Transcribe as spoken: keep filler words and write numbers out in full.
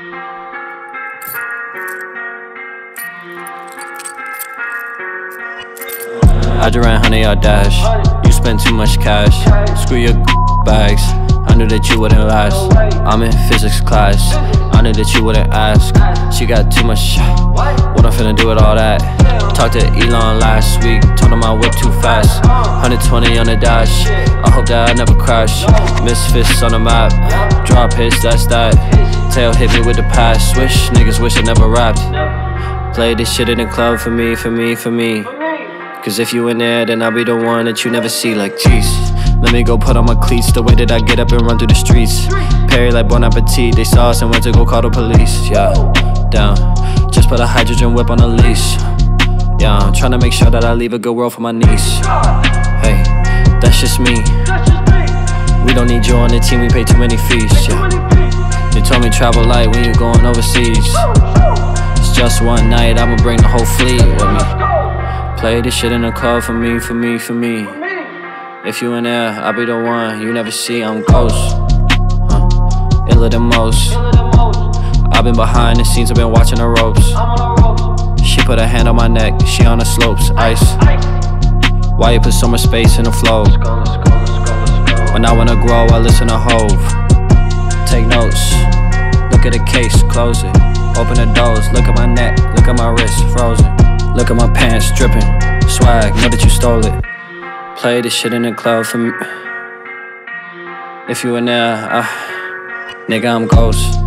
I just ran honey or dash. You spend too much cash. Screw your bags. I knew that you wouldn't last. I'm in physics class. I knew that you wouldn't ask. She got too much. What I'm finna do with all that? Talked to Elon last week. Told him I whip too fast. one twenty on the dash. I hope that I never crash. Misfits on the map. Drop hits, that's that. Tail hit me with the pass. Swish, niggas wish I never rapped. Play this shit in the club for me, for me, for me. Cause if you in there, then I'll be the one that you never see. Like, jeez, let me go put on my cleats. The way that I get up and run through the streets. Perry like Bon Appetit. They saw us and went to go call the police. Yeah, down. Just put a hydrogen whip on a leash. Yeah, I'm trying to make sure that I leave a good world for my niece. Hey, that's just me. We don't need you on the team, we pay too many fees. Yeah, they told me travel light when you going overseas. It's just one night, I'ma bring the whole fleet with me. Play this shit in the club for me, for me, for me. If you in there, I'll be the one you never see. I'm ghost, huh? Iller than most. I've been behind the scenes, I've been watching the ropes. She put her hand on my neck, she on the slopes, ice. Why you put so much space in the flow? When I wanna grow, I listen to Hove. Take notes, look at the case, close it. Open the doors, look at my neck, look at my wrist, frozen. Look at my pants dripping, swag, know that you stole it. Play this shit in the club for me. If you in there, uh, nigga, I'm ghost.